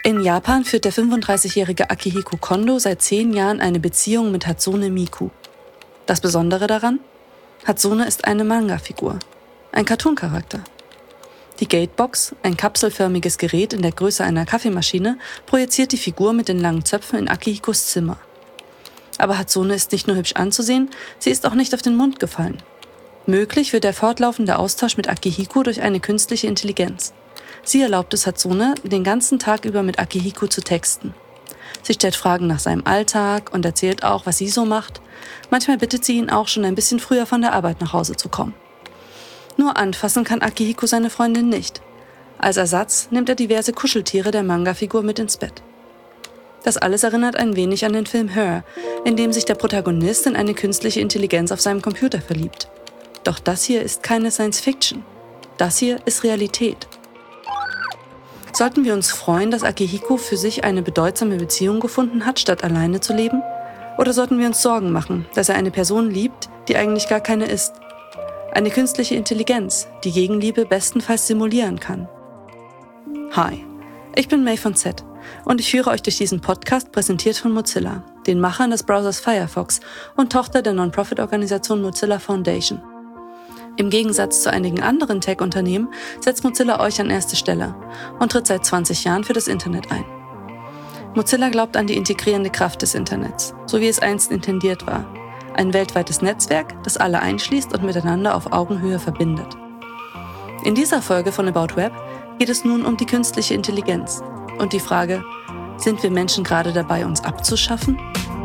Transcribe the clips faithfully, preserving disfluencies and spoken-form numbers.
In Japan führt der fünfunddreißigjährige Akihiko Kondo seit zehn Jahren eine Beziehung mit Hatsune Miku. Das Besondere daran? Hatsune ist eine Manga-Figur, ein Cartoon-Charakter. Die Gatebox, ein kapselförmiges Gerät in der Größe einer Kaffeemaschine, projiziert die Figur mit den langen Zöpfen in Akihikos Zimmer. Aber Hatsune ist nicht nur hübsch anzusehen, sie ist auch nicht auf den Mund gefallen. Möglich wird der fortlaufende Austausch mit Akihiko durch eine künstliche Intelligenz. Sie erlaubt es Hatsune, den ganzen Tag über mit Akihiko zu texten. Sie stellt Fragen nach seinem Alltag und erzählt auch, was sie so macht. Manchmal bittet sie ihn auch, schon ein bisschen früher von der Arbeit nach Hause zu kommen. Nur anfassen kann Akihiko seine Freundin nicht. Als Ersatz nimmt er diverse Kuscheltiere der Manga-Figur mit ins Bett. Das alles erinnert ein wenig an den Film Her, in dem sich der Protagonist in eine künstliche Intelligenz auf seinem Computer verliebt. Doch das hier ist keine Science-Fiction. Das hier ist Realität. Sollten wir uns freuen, dass Akihiko für sich eine bedeutsame Beziehung gefunden hat, statt alleine zu leben? Oder sollten wir uns Sorgen machen, dass er eine Person liebt, die eigentlich gar keine ist? Eine künstliche Intelligenz, die Gegenliebe bestenfalls simulieren kann. Hi, ich bin May von Z und ich führe euch durch diesen Podcast, präsentiert von Mozilla, den Machern des Browsers Firefox und Tochter der Non-Profit-Organisation Mozilla Foundation. Im Gegensatz zu einigen anderen Tech-Unternehmen setzt Mozilla euch an erste Stelle und tritt seit zwanzig Jahren für das Internet ein. Mozilla glaubt an die integrierende Kraft des Internets, so wie es einst intendiert war. Ein weltweites Netzwerk, das alle einschließt und miteinander auf Augenhöhe verbindet. In dieser Folge von About Web geht es nun um die künstliche Intelligenz und die Frage, sind wir Menschen gerade dabei, uns abzuschaffen?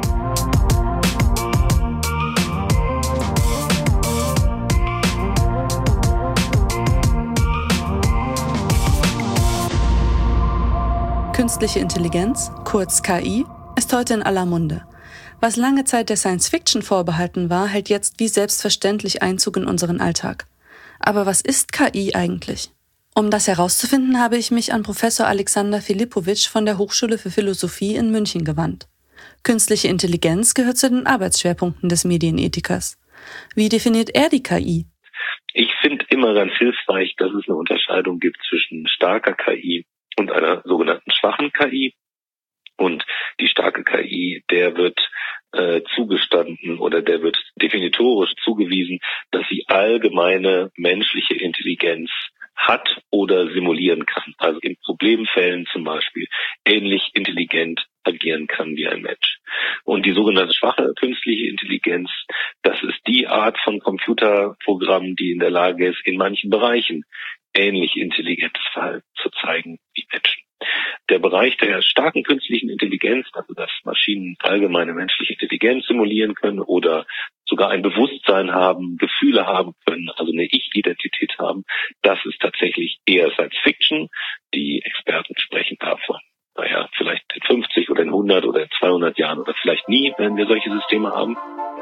Künstliche Intelligenz, kurz K I, ist heute in aller Munde. Was lange Zeit der Science-Fiction vorbehalten war, hält jetzt wie selbstverständlich Einzug in unseren Alltag. Aber was ist K I eigentlich? Um das herauszufinden, habe ich mich an Professor Alexander Filipovic von der Hochschule für Philosophie in München gewandt. Künstliche Intelligenz gehört zu den Arbeitsschwerpunkten des Medienethikers. Wie definiert er die K I? Ich finde immer ganz hilfreich, dass es eine Unterscheidung gibt zwischen starker K I und einer sogenannten schwachen K I. Und die starke K I, der wird äh, zugestanden oder der wird definitorisch zugewiesen, dass sie allgemeine menschliche Intelligenz hat oder simulieren kann. Also in Problemfällen zum Beispiel ähnlich intelligent agieren kann wie ein Mensch. Und die sogenannte schwache künstliche Intelligenz, das ist die Art von Computerprogramm, die in der Lage ist, in manchen Bereichen ähnlich intelligentes Verhalten zu zeigen wie Menschen. Der Bereich der starken künstlichen Intelligenz, also dass Maschinen allgemeine menschliche Intelligenz simulieren können oder sogar ein Bewusstsein haben, Gefühle haben können, also eine Ich-Identität haben, das ist tatsächlich eher Science Fiction. Die Experten sprechen davon. Naja, vielleicht in fünfzig oder in hundert oder in zweihundert Jahren oder vielleicht nie, wenn wir solche Systeme haben.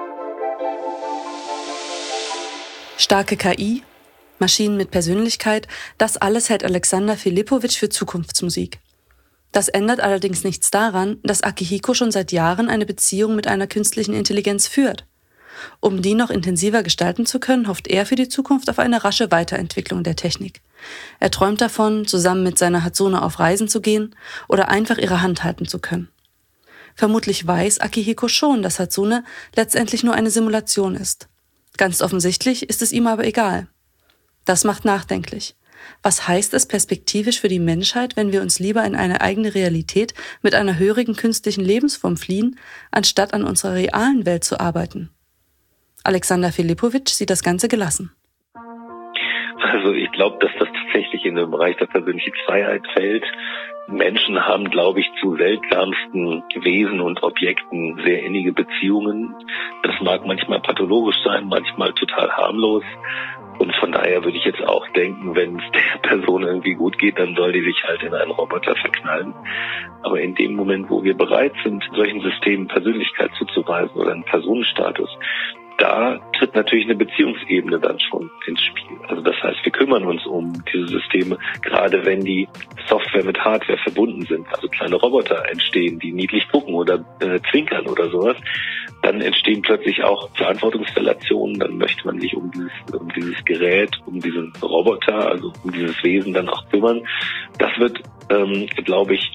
Starke K I, Maschinen mit Persönlichkeit, das alles hält Alexander Filipovic für Zukunftsmusik. Das ändert allerdings nichts daran, dass Akihiko schon seit Jahren eine Beziehung mit einer künstlichen Intelligenz führt. Um die noch intensiver gestalten zu können, hofft er für die Zukunft auf eine rasche Weiterentwicklung der Technik. Er träumt davon, zusammen mit seiner Hatsune auf Reisen zu gehen oder einfach ihre Hand halten zu können. Vermutlich weiß Akihiko schon, dass Hatsune letztendlich nur eine Simulation ist. Ganz offensichtlich ist es ihm aber egal. Das macht nachdenklich. Was heißt es perspektivisch für die Menschheit, wenn wir uns lieber in eine eigene Realität mit einer höheren künstlichen Lebensform fliehen, anstatt an unserer realen Welt zu arbeiten? Alexander Filipovic sieht das Ganze gelassen. Also ich glaube, dass das tatsächlich in den Bereich der persönlichen Freiheit fällt. Menschen haben, glaube ich, zu seltsamsten Wesen und Objekten sehr innige Beziehungen. Das mag manchmal pathologisch sein, manchmal total harmlos. Und von daher würde ich jetzt auch denken, wenn es der Person irgendwie gut geht, dann soll die sich halt in einen Roboter verknallen. Aber in dem Moment, wo wir bereit sind, solchen Systemen Persönlichkeit zuzuweisen oder einen Personenstatus, da tritt natürlich eine Beziehungsebene dann schon ins Spiel. Also das heißt, wir kümmern uns um diese Systeme, gerade wenn die Software mit Hardware verbunden sind. Also kleine Roboter entstehen, die niedlich gucken oder äh, zwinkern oder sowas. Dann entstehen plötzlich auch Verantwortungsrelationen. Dann möchte man sich um dieses, um dieses Gerät, um diesen Roboter, also um dieses Wesen dann auch kümmern. Das wird, ähm, glaube ich,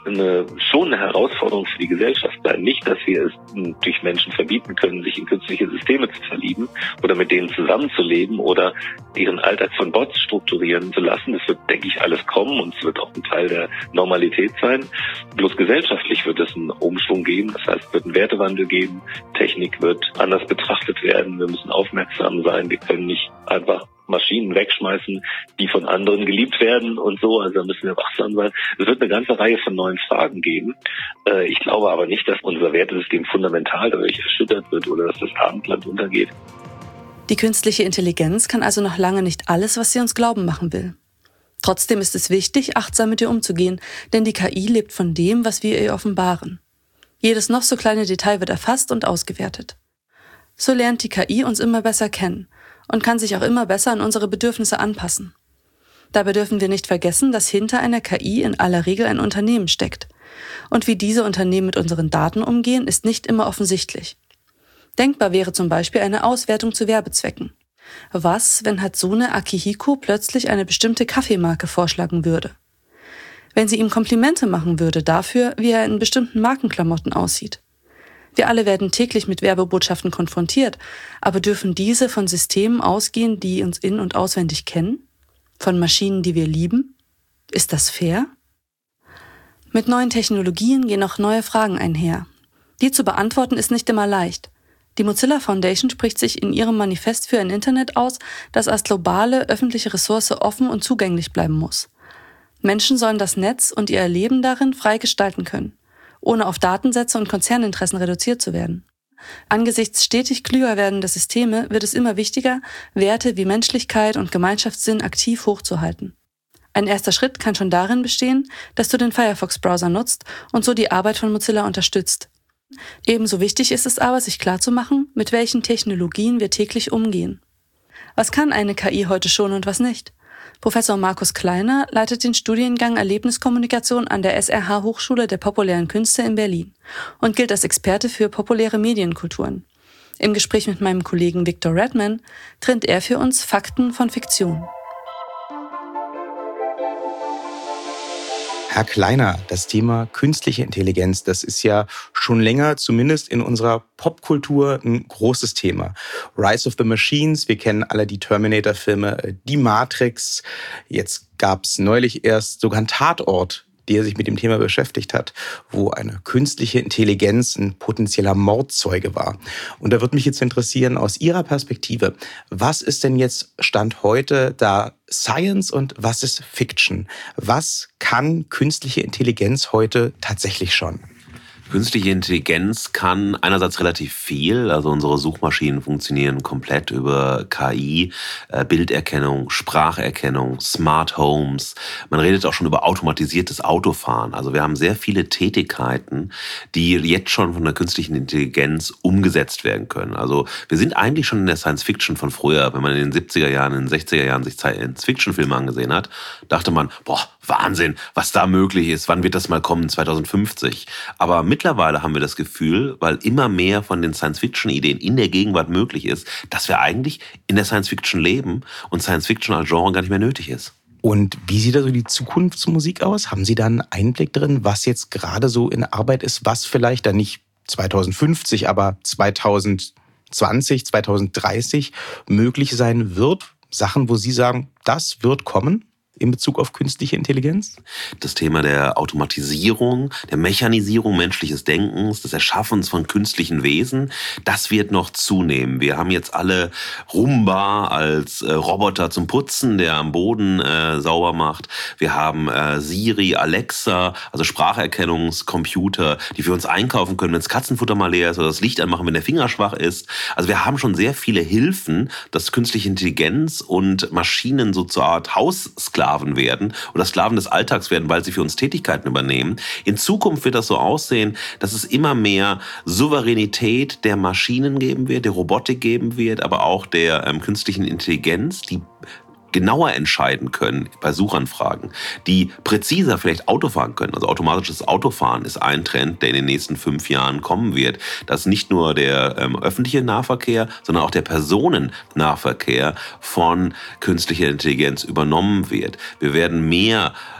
eine, schon eine Herausforderung für die Gesellschaft sein. Nicht, dass wir es durch Menschen verbieten können, sich in künstliche Systeme zu verlieben oder mit denen zusammenzuleben oder ihren Alltag von Bots strukturieren zu lassen. Das wird, denke ich, alles kommen und es wird auch ein Teil der Normalität sein. Bloß gesellschaftlich wird es einen Umschwung geben. Das heißt, es wird einen Wertewandel geben. Technik wird anders betrachtet werden. Wir müssen aufmerksam sein. Wir können nicht einfach Maschinen wegschmeißen, die von anderen geliebt werden und so. Also da müssen wir wachsam sein. Es wird eine ganze Reihe von neuen Fragen geben. Äh, ich glaube aber nicht, dass unser Wertesystem fundamental dadurch erschüttert wird oder dass das Abendland untergeht. Die künstliche Intelligenz kann also noch lange nicht alles, was sie uns glauben machen will. Trotzdem ist es wichtig, achtsam mit ihr umzugehen, denn die K I lebt von dem, was wir ihr offenbaren. Jedes noch so kleine Detail wird erfasst und ausgewertet. So lernt die K I uns immer besser kennen und kann sich auch immer besser an unsere Bedürfnisse anpassen. Dabei dürfen wir nicht vergessen, dass hinter einer K I in aller Regel ein Unternehmen steckt. Und wie diese Unternehmen mit unseren Daten umgehen, ist nicht immer offensichtlich. Denkbar wäre zum Beispiel eine Auswertung zu Werbezwecken. Was, wenn Hatsune Akihiko plötzlich eine bestimmte Kaffeemarke vorschlagen würde? Wenn sie ihm Komplimente machen würde dafür, wie er in bestimmten Markenklamotten aussieht? Wir alle werden täglich mit Werbebotschaften konfrontiert, aber dürfen diese von Systemen ausgehen, die uns in- und auswendig kennen? Von Maschinen, die wir lieben? Ist das fair? Mit neuen Technologien gehen auch neue Fragen einher. Die zu beantworten ist nicht immer leicht. Die Mozilla Foundation spricht sich in ihrem Manifest für ein Internet aus, das als globale öffentliche Ressource offen und zugänglich bleiben muss. Menschen sollen das Netz und ihr Erleben darin frei gestalten können, ohne auf Datensätze und Konzerninteressen reduziert zu werden. Angesichts stetig klüger werdender Systeme wird es immer wichtiger, Werte wie Menschlichkeit und Gemeinschaftssinn aktiv hochzuhalten. Ein erster Schritt kann schon darin bestehen, dass du den Firefox-Browser nutzt und so die Arbeit von Mozilla unterstützt. Ebenso wichtig ist es aber, sich klarzumachen, mit welchen Technologien wir täglich umgehen. Was kann eine K I heute schon und was nicht? Professor Markus Kleiner leitet den Studiengang Erlebniskommunikation an der S R H-Hochschule der populären Künste in Berlin und gilt als Experte für populäre Medienkulturen. Im Gespräch mit meinem Kollegen Victor Redman trennt er für uns Fakten von Fiktion. Herr Kleiner, das Thema künstliche Intelligenz, das ist ja schon länger, zumindest in unserer Popkultur, ein großes Thema. Rise of the Machines, wir kennen alle die Terminator-Filme, die Matrix. Jetzt gab es neulich erst sogar einen Tatort, der sich mit dem Thema beschäftigt hat, wo eine künstliche Intelligenz ein potenzieller Mordzeuge war. Und da würde mich jetzt interessieren, aus Ihrer Perspektive, was ist denn jetzt Stand heute da Science und was ist Fiction? Was kann künstliche Intelligenz heute tatsächlich schon? Künstliche Intelligenz kann einerseits relativ viel, also unsere Suchmaschinen funktionieren komplett über K I, äh, Bilderkennung, Spracherkennung, Smart Homes. Man redet auch schon über automatisiertes Autofahren. Also wir haben sehr viele Tätigkeiten, die jetzt schon von der künstlichen Intelligenz umgesetzt werden können. Also wir sind eigentlich schon in der Science Fiction von früher. Wenn man in den siebziger Jahren, in den sechziger Jahren sich Science Fiction Filme angesehen hat, dachte man, boah, Wahnsinn, was da möglich ist. Wann wird das mal kommen? zwanzig fünfzig. Aber mittlerweile haben wir das Gefühl, weil immer mehr von den Science-Fiction-Ideen in der Gegenwart möglich ist, dass wir eigentlich in der Science-Fiction leben und Science-Fiction als Genre gar nicht mehr nötig ist. Und wie sieht da so die Zukunftsmusik aus? Haben Sie da einen Einblick drin, was jetzt gerade so in Arbeit ist, was vielleicht dann nicht zwanzig fünfzig, aber zwanzig zwanzig, zwanzig dreißig möglich sein wird? Sachen, wo Sie sagen, das wird kommen? In Bezug auf künstliche Intelligenz? Das Thema der Automatisierung, der Mechanisierung menschliches Denkens, des Erschaffens von künstlichen Wesen, das wird noch zunehmen. Wir haben jetzt alle Roomba als äh, Roboter zum Putzen, der am Boden äh, sauber macht. Wir haben äh, Siri, Alexa, also Spracherkennungscomputer, die für uns einkaufen können, wenn das Katzenfutter mal leer ist oder das Licht anmachen, wenn der Finger schwach ist. Also wir haben schon sehr viele Hilfen, dass künstliche Intelligenz und Maschinen so zur Art Haussklaven werden oder Sklaven des Alltags werden, weil sie für uns Tätigkeiten übernehmen. In Zukunft wird das so aussehen, dass es immer mehr Souveränität der Maschinen geben wird, der Robotik geben wird, aber auch der ähm, künstlichen Intelligenz, die genauer entscheiden können bei Suchanfragen, die präziser vielleicht Auto fahren können. Also automatisches Autofahren ist ein Trend, der in den nächsten fünf Jahren kommen wird. Dass nicht nur der ähm, öffentliche Nahverkehr, sondern auch der Personennahverkehr von künstlicher Intelligenz übernommen wird. Wir werden mehr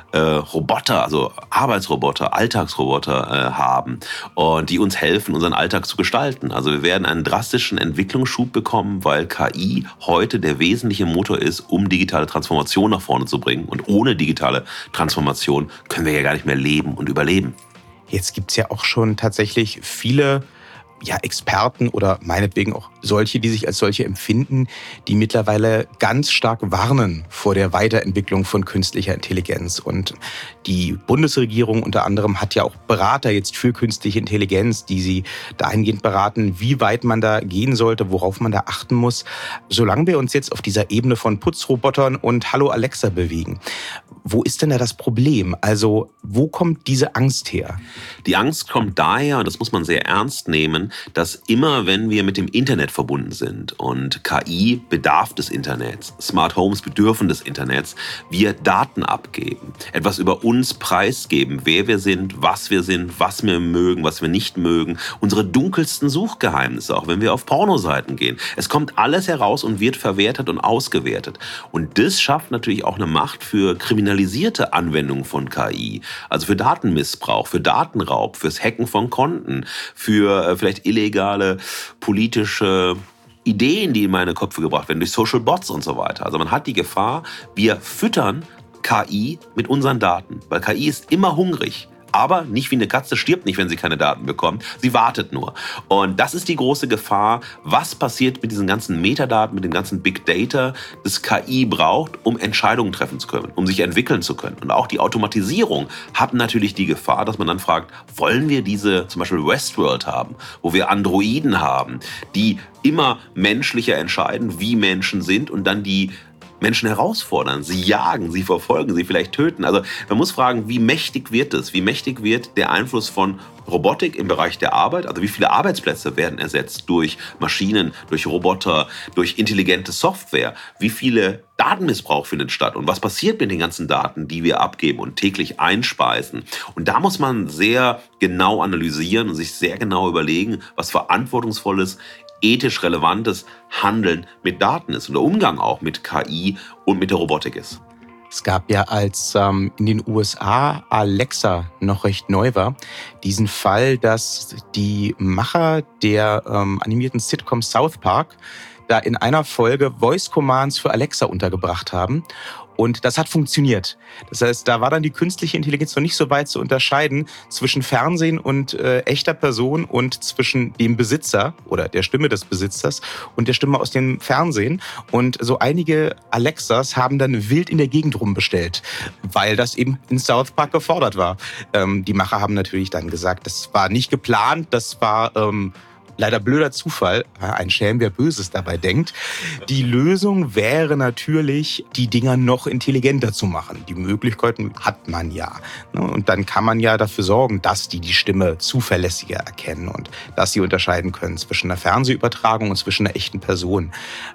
äh, Roboter, also Arbeitsroboter, Alltagsroboter äh, haben und die uns helfen, unseren Alltag zu gestalten. Also wir werden einen drastischen Entwicklungsschub bekommen, weil K I heute der wesentliche Motor ist, um digitale Transformation nach vorne zu bringen. Und ohne digitale Transformation können wir ja gar nicht mehr leben und überleben. Jetzt gibt es ja auch schon tatsächlich viele ja, Experten oder meinetwegen auch solche, die sich als solche empfinden, die mittlerweile ganz stark warnen vor der Weiterentwicklung von künstlicher Intelligenz. Und die Bundesregierung unter anderem hat ja auch Berater jetzt für künstliche Intelligenz, die sie dahingehend beraten, wie weit man da gehen sollte, worauf man da achten muss. Solange wir uns jetzt auf dieser Ebene von Putzrobotern und Hallo Alexa bewegen, wo ist denn da das Problem? Also wo kommt diese Angst her? Die Angst kommt daher, und das muss man sehr ernst nehmen, dass immer, wenn wir mit dem Internet verbunden sind und K I bedarf des Internets, Smart Homes bedürfen des Internets, wir Daten abgeben, etwas über uns preisgeben, wer wir sind, was wir sind, was wir mögen, was wir nicht mögen, unsere dunkelsten Suchgeheimnisse, auch wenn wir auf Pornoseiten gehen. Es kommt alles heraus und wird verwertet und ausgewertet. Und das schafft natürlich auch eine Macht für kriminalisierte Anwendungen von K I, also für Datenmissbrauch, für Datenraub, fürs Hacken von Konten, für äh, vielleicht illegale politische Ideen, die in meine Köpfe gebracht werden, durch Social Bots und so weiter. Also man hat die Gefahr, wir füttern K I mit unseren Daten, weil K I ist immer hungrig. Aber nicht wie eine Katze, stirbt nicht, wenn sie keine Daten bekommt. Sie wartet nur. Und das ist die große Gefahr. Was passiert mit diesen ganzen Metadaten, mit dem ganzen Big Data, das K I braucht, um Entscheidungen treffen zu können, um sich entwickeln zu können. Und auch die Automatisierung hat natürlich die Gefahr, dass man dann fragt, wollen wir diese zum Beispiel Westworld haben, wo wir Androiden haben, die immer menschlicher entscheiden, wie Menschen sind und dann die Menschen herausfordern, sie jagen, sie verfolgen, sie vielleicht töten. Also man muss fragen, wie mächtig wird es? Wie mächtig wird der Einfluss von Robotik im Bereich der Arbeit? Also wie viele Arbeitsplätze werden ersetzt durch Maschinen, durch Roboter, durch intelligente Software? Wie viele Datenmissbrauch findet statt? Und was passiert mit den ganzen Daten, die wir abgeben und täglich einspeisen? Und da muss man sehr genau analysieren und sich sehr genau überlegen, was verantwortungsvolles, ethisch relevantes Handeln mit Daten ist und der Umgang auch mit K I und mit der Robotik ist. Es gab ja, als ähm, in den U S A Alexa noch recht neu war, diesen Fall, dass die Macher der ähm, animierten Sitcom South Park da in einer Folge Voice Commands für Alexa untergebracht haben. Und das hat funktioniert. Das heißt, da war dann die künstliche Intelligenz noch nicht so weit zu unterscheiden zwischen Fernsehen und äh, echter Person und zwischen dem Besitzer oder der Stimme des Besitzers und der Stimme aus dem Fernsehen. Und so einige Alexas haben dann wild in der Gegend rumbestellt, weil das eben in South Park gefordert war. Ähm, die Macher haben natürlich dann gesagt, das war nicht geplant, das war ähm, leider blöder Zufall, ein Schelm, wer Böses dabei denkt. Die Lösung wäre natürlich, die Dinger noch intelligenter zu machen. Die Möglichkeiten hat man ja. Und dann kann man ja dafür sorgen, dass die die Stimme zuverlässiger erkennen und dass sie unterscheiden können zwischen einer Fernsehübertragung und zwischen einer echten Person.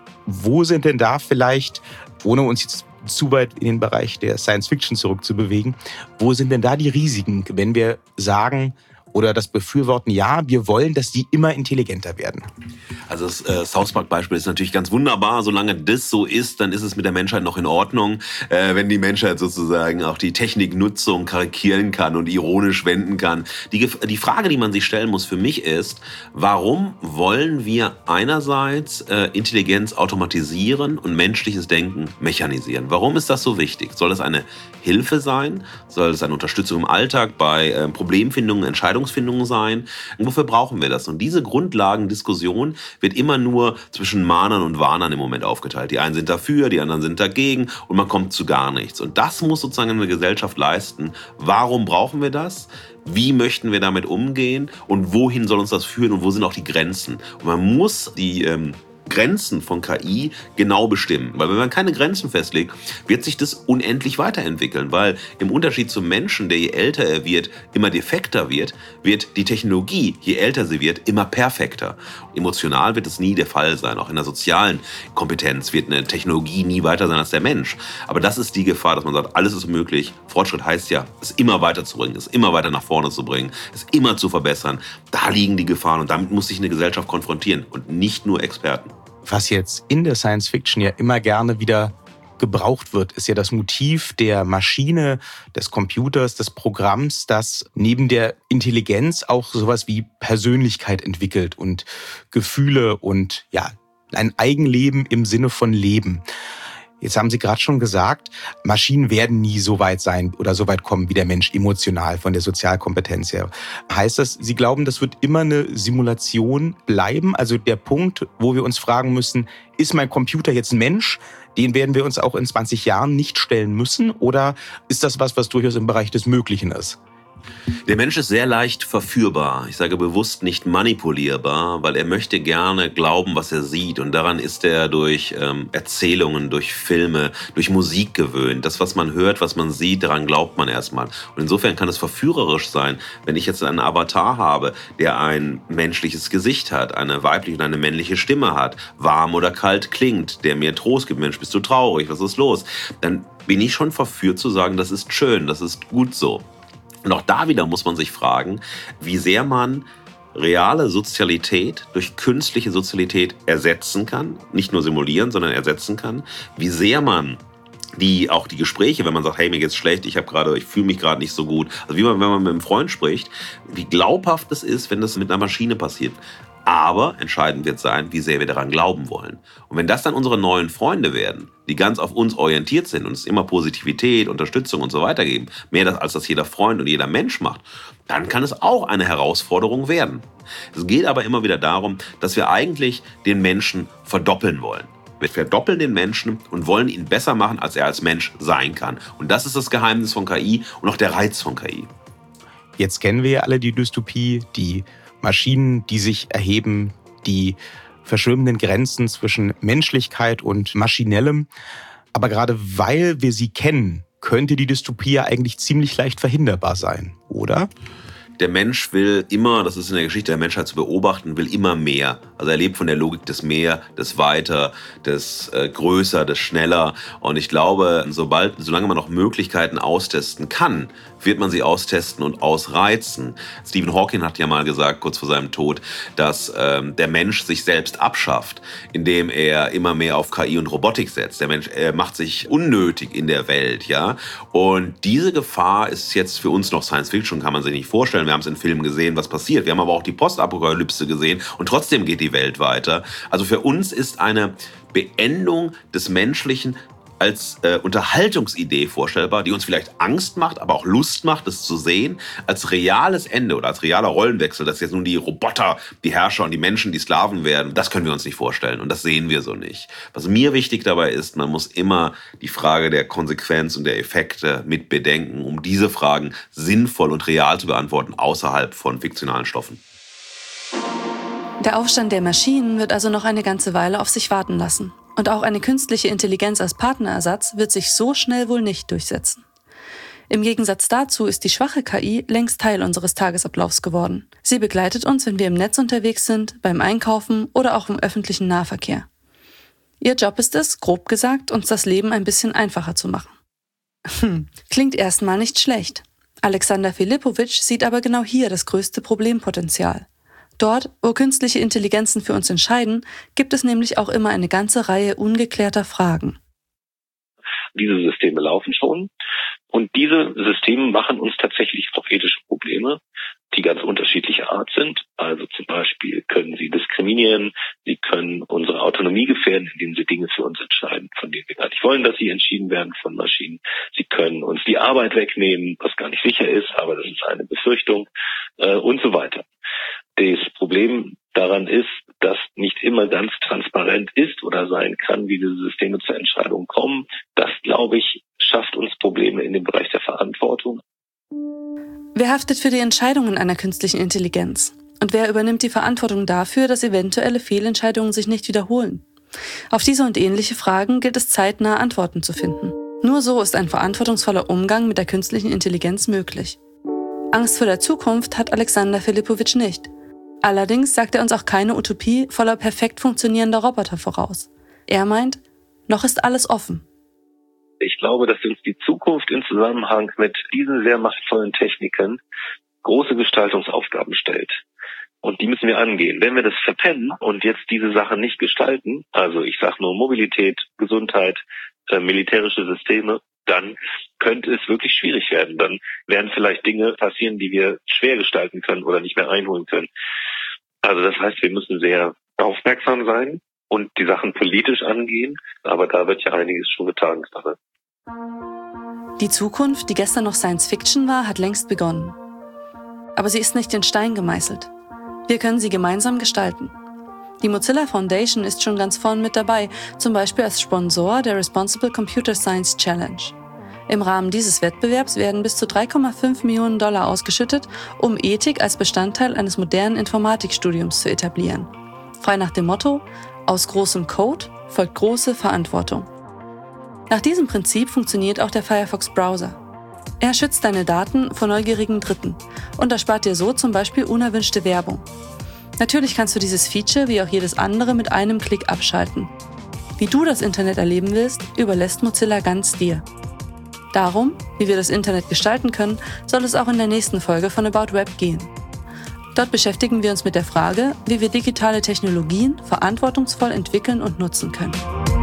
Wo sind denn da vielleicht, ohne uns jetzt zu weit in den Bereich der Science Fiction zurückzubewegen, wo sind denn da die Risiken, wenn wir sagen, oder das befürworten, ja, wir wollen, dass die immer intelligenter werden? Also das äh, South Park-Beispiel ist natürlich ganz wunderbar. Solange das so ist, dann ist es mit der Menschheit noch in Ordnung. Äh, wenn die Menschheit sozusagen auch die Techniknutzung karikieren kann und ironisch wenden kann. Die, die Frage, die man sich stellen muss für mich ist, warum wollen wir einerseits äh, Intelligenz automatisieren und menschliches Denken mechanisieren? Warum ist das so wichtig? Soll das eine Hilfe sein? Soll es eine Unterstützung im Alltag bei äh, Problemfindungen, Entscheidungsfindungen sein? Und wofür brauchen wir das? Und diese Grundlagendiskussion wird immer nur zwischen Mahnern und Warnern im Moment aufgeteilt. Die einen sind dafür, die anderen sind dagegen und man kommt zu gar nichts. Und das muss sozusagen eine Gesellschaft leisten. Warum brauchen wir das? Wie möchten wir damit umgehen? Und wohin soll uns das führen? Und wo sind auch die Grenzen? Und man muss die ähm, Grenzen von K I genau bestimmen. Weil wenn man keine Grenzen festlegt, wird sich das unendlich weiterentwickeln. Weil im Unterschied zum Menschen, der je älter er wird, immer defekter wird, wird die Technologie, je älter sie wird, immer perfekter. Emotional wird es nie der Fall sein. Auch in der sozialen Kompetenz wird eine Technologie nie weiter sein als der Mensch. Aber das ist die Gefahr, dass man sagt, alles ist möglich. Fortschritt heißt ja, es immer weiterzubringen, es immer weiter nach vorne zu bringen, es immer zu verbessern. Da liegen die Gefahren und damit muss sich eine Gesellschaft konfrontieren und nicht nur Experten. Was jetzt in der Science Fiction ja immer gerne wieder gebraucht wird, ist ja das Motiv der Maschine, des Computers, des Programms, das neben der Intelligenz auch sowas wie Persönlichkeit entwickelt und Gefühle und ja, ein Eigenleben im Sinne von Leben. Jetzt haben Sie gerade schon gesagt, Maschinen werden nie so weit sein oder so weit kommen wie der Mensch emotional von der Sozialkompetenz her. Heißt das, Sie glauben, das wird immer eine Simulation bleiben? Also der Punkt, wo wir uns fragen müssen, ist mein Computer jetzt ein Mensch? Den werden wir uns auch in zwanzig Jahren nicht stellen müssen? Oder ist das was, was durchaus im Bereich des Möglichen ist? Der Mensch ist sehr leicht verführbar. Ich sage bewusst nicht manipulierbar, weil er möchte gerne glauben, was er sieht. Und daran ist er durch ähm, Erzählungen, durch Filme, durch Musik gewöhnt. Das, was man hört, was man sieht, daran glaubt man erstmal. Und insofern kann es verführerisch sein, wenn ich jetzt einen Avatar habe, der ein menschliches Gesicht hat, eine weibliche und eine männliche Stimme hat, warm oder kalt klingt, der mir Trost gibt. Mensch, bist du traurig? Was ist los? Dann bin ich schon verführt zu sagen, das ist schön, das ist gut so. Und auch da wieder muss man sich fragen, wie sehr man reale Sozialität durch künstliche Sozialität ersetzen kann, nicht nur simulieren, sondern ersetzen kann, wie sehr man die auch die Gespräche, wenn man sagt, hey, mir geht's schlecht, ich habe gerade, ich fühle mich gerade nicht so gut, also wie man, wenn man mit einem Freund spricht, wie glaubhaft es ist, wenn das mit einer Maschine passiert. Aber entscheidend wird sein, wie sehr wir daran glauben wollen. Und wenn das dann unsere neuen Freunde werden, die ganz auf uns orientiert sind und uns immer Positivität, Unterstützung und so weiter geben, mehr das, als das jeder Freund und jeder Mensch macht, dann kann es auch eine Herausforderung werden. Es geht aber immer wieder darum, dass wir eigentlich den Menschen verdoppeln wollen. Wir verdoppeln den Menschen und wollen ihn besser machen, als er als Mensch sein kann. Und das ist das Geheimnis von K I und auch der Reiz von K I. Jetzt kennen wir ja alle die Dystopie, die Maschinen, die sich erheben, die verschwimmenden Grenzen zwischen Menschlichkeit und Maschinellem. Aber gerade weil wir sie kennen, könnte die Dystopie ja eigentlich ziemlich leicht verhinderbar sein, oder? Der Mensch will immer, das ist in der Geschichte der Menschheit zu beobachten, will immer mehr. Also er lebt von der Logik des Mehr, des Weiter, des äh, Größer, des Schneller. Und ich glaube, sobald, solange man noch Möglichkeiten austesten kann, wird man sie austesten und ausreizen. Stephen Hawking hat ja mal gesagt, kurz vor seinem Tod, dass ähm, der Mensch sich selbst abschafft, indem er immer mehr auf K I und Robotik setzt. Der Mensch er macht sich unnötig in der Welt, ja. Und diese Gefahr ist jetzt für uns noch Science Fiction, kann man sich nicht vorstellen. Wir haben es in Filmen gesehen, was passiert. Wir haben aber auch die Postapokalypse gesehen und trotzdem geht die Welt weiter. Also für uns ist eine Beendung des Menschlichen als äh, Unterhaltungsidee vorstellbar, die uns vielleicht Angst macht, aber auch Lust macht, es zu sehen, als reales Ende oder als realer Rollenwechsel, dass jetzt nun die Roboter, die Herrscher und die Menschen die Sklaven werden, das können wir uns nicht vorstellen und das sehen wir so nicht. Was mir wichtig dabei ist, man muss immer die Frage der Konsequenz und der Effekte mit bedenken, um diese Fragen sinnvoll und real zu beantworten, außerhalb von fiktionalen Stoffen. Der Aufstand der Maschinen wird also noch eine ganze Weile auf sich warten lassen. Und auch eine künstliche Intelligenz als Partnerersatz wird sich so schnell wohl nicht durchsetzen. Im Gegensatz dazu ist die schwache K I längst Teil unseres Tagesablaufs geworden. Sie begleitet uns, wenn wir im Netz unterwegs sind, beim Einkaufen oder auch im öffentlichen Nahverkehr. Ihr Job ist es, grob gesagt, uns das Leben ein bisschen einfacher zu machen. Hm, klingt erstmal nicht schlecht. Alexander Filipovic sieht aber genau hier das größte Problempotenzial. Dort, wo künstliche Intelligenzen für uns entscheiden, gibt es nämlich auch immer eine ganze Reihe ungeklärter Fragen. Diese Systeme laufen schon und diese Systeme machen uns tatsächlich auch ethische Probleme, die ganz unterschiedlicher Art sind. Also zum Beispiel können sie diskriminieren, sie können unsere Autonomie gefährden, indem sie Dinge für uns entscheiden, von denen wir gar nicht wollen, dass sie entschieden werden von Maschinen. Sie können uns die Arbeit wegnehmen, was gar nicht sicher ist, aber das ist eine Befürchtung äh, und so weiter. Das Problem daran ist, dass nicht immer ganz transparent ist oder sein kann, wie diese Systeme zur Entscheidung kommen. Das, glaube ich, schafft uns Probleme in dem Bereich der Verantwortung. Wer haftet für die Entscheidungen einer künstlichen Intelligenz? Und wer übernimmt die Verantwortung dafür, dass eventuelle Fehlentscheidungen sich nicht wiederholen? Auf diese und ähnliche Fragen gilt es zeitnah Antworten zu finden. Nur so ist ein verantwortungsvoller Umgang mit der künstlichen Intelligenz möglich. Angst vor der Zukunft hat Alexander Filipovic nicht. Allerdings sagt er uns auch keine Utopie voller perfekt funktionierender Roboter voraus. Er meint, noch ist alles offen. Ich glaube, dass uns die Zukunft im Zusammenhang mit diesen sehr machtvollen Techniken große Gestaltungsaufgaben stellt. Und die müssen wir angehen. Wenn wir das verpennen und jetzt diese Sachen nicht gestalten, also ich sage nur Mobilität, Gesundheit, äh, militärische Systeme, dann könnte es wirklich schwierig werden. Dann werden vielleicht Dinge passieren, die wir schwer gestalten können oder nicht mehr einholen können. Also das heißt, wir müssen sehr aufmerksam sein und die Sachen politisch angehen, aber da wird ja einiges schon getan. Die Zukunft, die gestern noch Science Fiction war, hat längst begonnen. Aber sie ist nicht in Stein gemeißelt. Wir können sie gemeinsam gestalten. Die Mozilla Foundation ist schon ganz vorn mit dabei, zum Beispiel als Sponsor der Responsible Computer Science Challenge. Im Rahmen dieses Wettbewerbs werden bis zu drei Komma fünf Millionen Dollar ausgeschüttet, um Ethik als Bestandteil eines modernen Informatikstudiums zu etablieren. Frei nach dem Motto: Aus großem Code folgt große Verantwortung. Nach diesem Prinzip funktioniert auch der Firefox-Browser. Er schützt deine Daten vor neugierigen Dritten und erspart dir so zum Beispiel unerwünschte Werbung. Natürlich kannst du dieses Feature wie auch jedes andere mit einem Klick abschalten. Wie du das Internet erleben willst, überlässt Mozilla ganz dir. Darum, wie wir das Internet gestalten können, soll es auch in der nächsten Folge von About Web gehen. Dort beschäftigen wir uns mit der Frage, wie wir digitale Technologien verantwortungsvoll entwickeln und nutzen können.